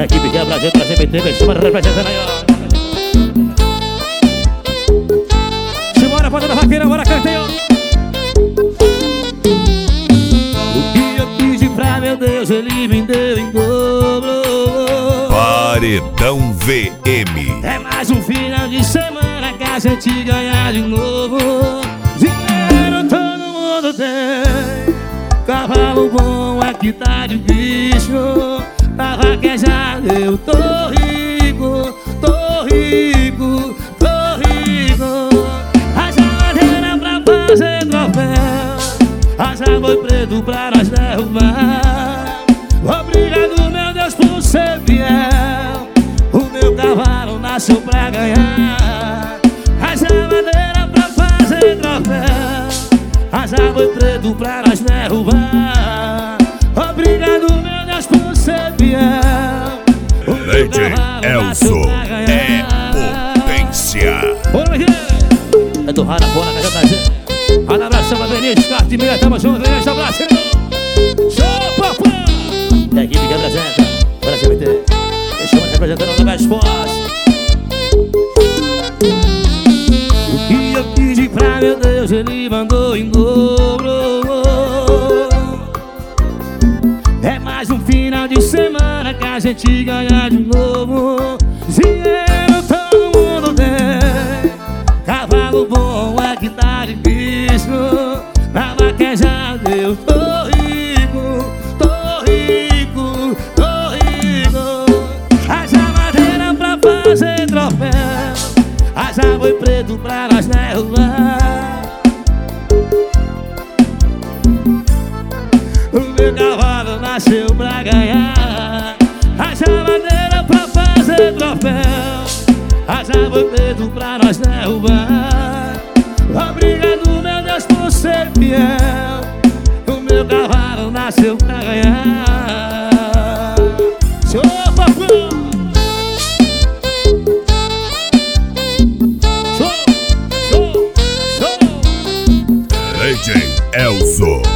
Da equipe quebra gente da CBT, me chama representando aí, ó. Simbora, pode da vaqueira, bora cantar, ó. O que eu pedi pra meu Deus, ele me deu em dobro. Paredão VM. É mais um final de semana que a gente ganha de novo. Dinheiro todo mundo tem, cavalo bom é que tá difícil. Pra vaquejar eu tô rico, tô rico, tô rico. Haja madeira pra fazer troféu, haja boi preto pra nós derrubar. Obrigado, meu Deus, por ser fiel. O meu cavalo nasceu pra ganhar. Haja madeira pra fazer troféu, haja boi preto pra nós derrubar. Obrigado, meu Deus, por ser fiel. O meu cavalo nasceu pra ganhar. É potência. Bora, é do Rada Fora, casa da gente. Rada abração pra Benítez, quarto e meia, tamo junto, grande abraço. Show, papai! Da equipe que apresenta, bora CBT. Estamos representando o mais forte. O que eu pedi pra meu Deus, ele mandou em dobro. É mais um final de semana que a gente ganha de novo. Dinheiro todo mundo tem, cavalo bom é que tá difícil. Na vaquejada eu tô rico, tô rico, tô rico. Haja madeira pra fazer troféu, haja boi preto pra nós derrubar. O meu cavalo nasceu pra ganhar. Haja madeira pra fazer troféu, haja boi preto pra nós derrubar. Obrigado, meu Deus, por ser fiel. O meu cavalo nasceu pra ganhar. Show, papai! Show, show, show! DJ Elzo.